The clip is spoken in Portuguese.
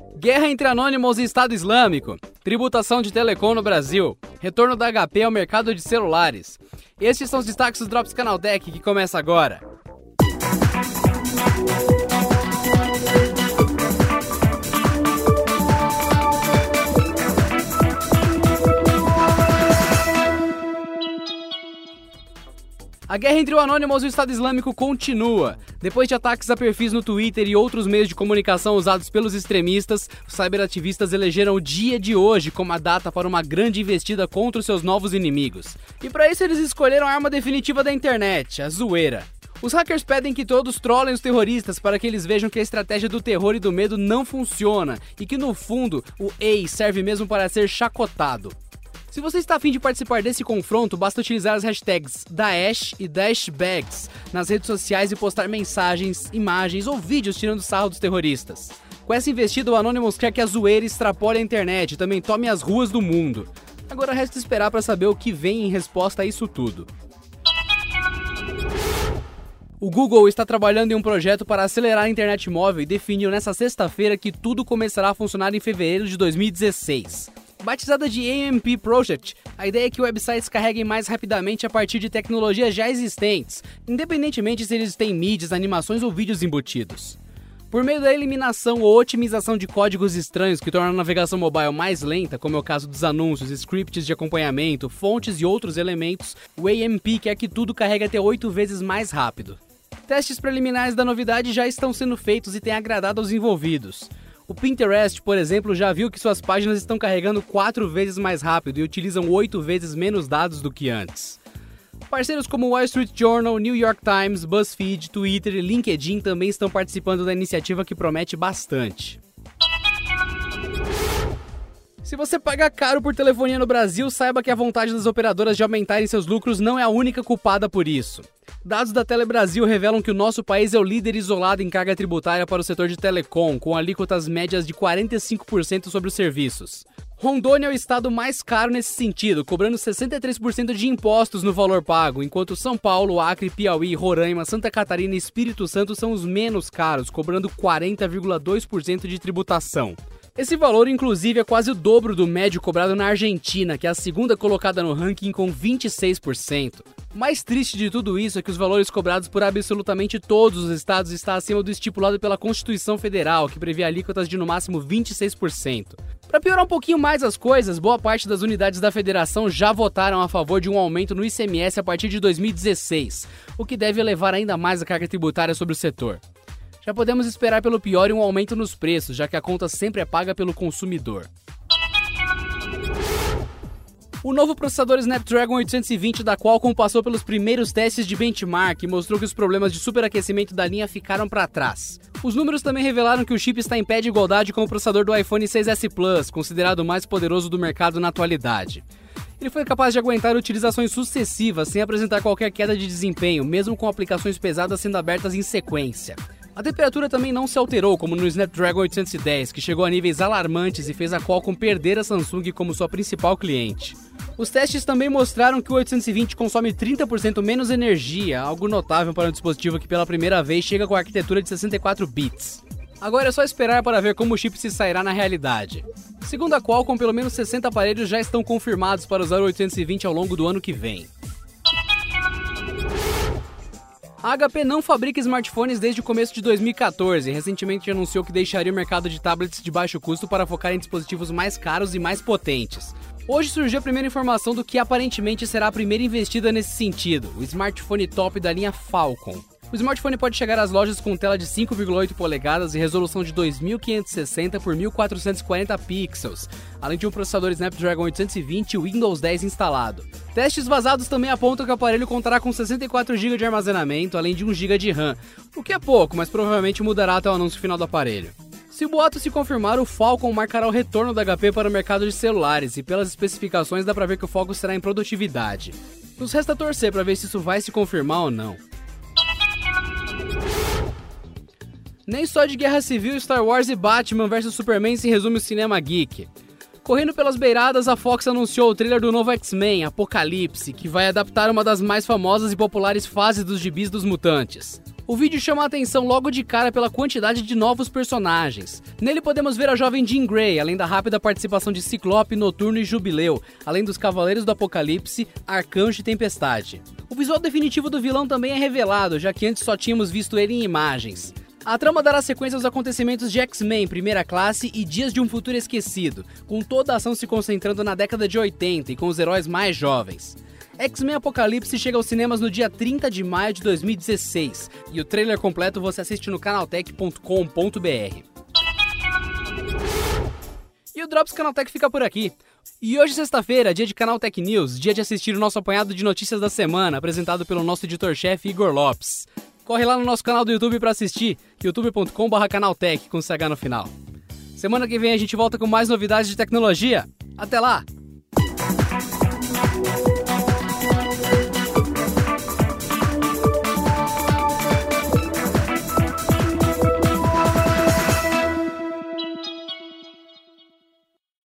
Guerra entre Anonymous e Estado Islâmico, tributação de telecom no Brasil, retorno da HP ao mercado de celulares. Estes são os destaques do Drops Canaltech, que começa agora. A guerra entre o Anonymous e o Estado Islâmico continua. Depois de ataques a perfis no Twitter e outros meios de comunicação usados pelos extremistas, os cyberativistas elegeram o dia de hoje como a data para uma grande investida contra os seus novos inimigos. E para isso eles escolheram a arma definitiva da internet, a zoeira. Os hackers pedem que todos trollem os terroristas para que eles vejam que a estratégia do terror e do medo não funciona e que no fundo o EI serve mesmo para ser chacotado. Se você está a fim de participar desse confronto, basta utilizar as hashtags Daesh e Dashbags nas redes sociais e postar mensagens, imagens ou vídeos tirando sarro dos terroristas. Com essa investida, o Anonymous quer que a zoeira extrapole a internet e também tome as ruas do mundo. Agora resta esperar para saber o que vem em resposta a isso tudo. O Google está trabalhando em um projeto para acelerar a internet móvel e definiu nesta sexta-feira que tudo começará a funcionar em fevereiro de 2016. Batizada de AMP Project, a ideia é que websites carreguem mais rapidamente a partir de tecnologias já existentes, independentemente se eles têm mídias, animações ou vídeos embutidos. Por meio da eliminação ou otimização de códigos estranhos que tornam a navegação mobile mais lenta, como é o caso dos anúncios, scripts de acompanhamento, fontes e outros elementos, o AMP quer que tudo carregue até 8 vezes mais rápido. Testes preliminares da novidade já estão sendo feitos e têm agradado aos envolvidos. O Pinterest, por exemplo, já viu que suas páginas estão carregando 4 vezes mais rápido e utilizam 8 vezes menos dados do que antes. Parceiros como o Wall Street Journal, New York Times, BuzzFeed, Twitter e LinkedIn também estão participando da iniciativa que promete bastante. Se você paga caro por telefonia no Brasil, saiba que a vontade das operadoras de aumentarem seus lucros não é a única culpada por isso. Dados da Telebrasil revelam que o nosso país é o líder isolado em carga tributária para o setor de telecom, com alíquotas médias de 45% sobre os serviços. Rondônia é o estado mais caro nesse sentido, cobrando 63% de impostos no valor pago, enquanto São Paulo, Acre, Piauí, Roraima, Santa Catarina e Espírito Santo são os menos caros, cobrando 40,2% de tributação. Esse valor, inclusive, é quase o dobro do médio cobrado na Argentina, que é a segunda colocada no ranking com 26%. O mais triste de tudo isso é que os valores cobrados por absolutamente todos os estados estão acima do estipulado pela Constituição Federal, que prevê alíquotas de no máximo 26%. Para piorar um pouquinho mais as coisas, boa parte das unidades da federação já votaram a favor de um aumento no ICMS a partir de 2016, o que deve elevar ainda mais a carga tributária sobre o setor. Já podemos esperar pelo pior e um aumento nos preços, já que a conta sempre é paga pelo consumidor. O novo processador Snapdragon 820 da Qualcomm passou pelos primeiros testes de benchmark e mostrou que os problemas de superaquecimento da linha ficaram para trás. Os números também revelaram que o chip está em pé de igualdade com o processador do iPhone 6s Plus, considerado o mais poderoso do mercado na atualidade. Ele foi capaz de aguentar utilizações sucessivas sem apresentar qualquer queda de desempenho, mesmo com aplicações pesadas sendo abertas em sequência. A temperatura também não se alterou, como no Snapdragon 810, que chegou a níveis alarmantes e fez a Qualcomm perder a Samsung como sua principal cliente. Os testes também mostraram que o 820 consome 30% menos energia, algo notável para um dispositivo que pela primeira vez chega com a arquitetura de 64 bits. Agora é só esperar para ver como o chip se sairá na realidade. Segundo a Qualcomm, pelo menos 60 aparelhos já estão confirmados para usar o 820 ao longo do ano que vem. A HP não fabrica smartphones desde o começo de 2014 e recentemente anunciou que deixaria o mercado de tablets de baixo custo para focar em dispositivos mais caros e mais potentes. Hoje surgiu a primeira informação do que aparentemente será a primeira investida nesse sentido, o smartphone top da linha Falcon. O smartphone pode chegar às lojas com tela de 5,8 polegadas e resolução de 2560 por 1440 pixels, além de um processador Snapdragon 820 e Windows 10 instalado. Testes vazados também apontam que o aparelho contará com 64 GB de armazenamento, além de 1 GB de RAM, o que é pouco, mas provavelmente mudará até o anúncio final do aparelho. Se o boato se confirmar, o Falcon marcará o retorno da HP para o mercado de celulares e pelas especificações dá pra ver que o foco será em produtividade. Nos resta torcer para ver se isso vai se confirmar ou não. Nem só de Guerra Civil, Star Wars e Batman vs Superman se resume o cinema geek. Correndo pelas beiradas, a Fox anunciou o trailer do novo X-Men, Apocalipse, que vai adaptar uma das mais famosas e populares fases dos gibis dos mutantes. O vídeo chama a atenção logo de cara pela quantidade de novos personagens. Nele podemos ver a jovem Jean Grey, além da rápida participação de Ciclope, Noturno e Jubileu, além dos Cavaleiros do Apocalipse, Arcanjo e Tempestade. O visual definitivo do vilão também é revelado, já que antes só tínhamos visto ele em imagens. A trama dará sequência aos acontecimentos de X-Men Primeira Classe e Dias de um Futuro Esquecido, com toda a ação se concentrando na década de 80 e com os heróis mais jovens. X-Men Apocalipse chega aos cinemas no dia 30 de maio de 2016 e o trailer completo você assiste no canaltech.com.br. E o Drops Canaltech fica por aqui. E hoje, sexta-feira, dia de Canaltech News, dia de assistir o nosso apanhado de notícias da semana, apresentado pelo nosso editor-chefe Igor Lopes. Corre lá no nosso canal do YouTube para assistir, youtube.com/canaltech com CH no final. Semana que vem a gente volta com mais novidades de tecnologia. Até lá!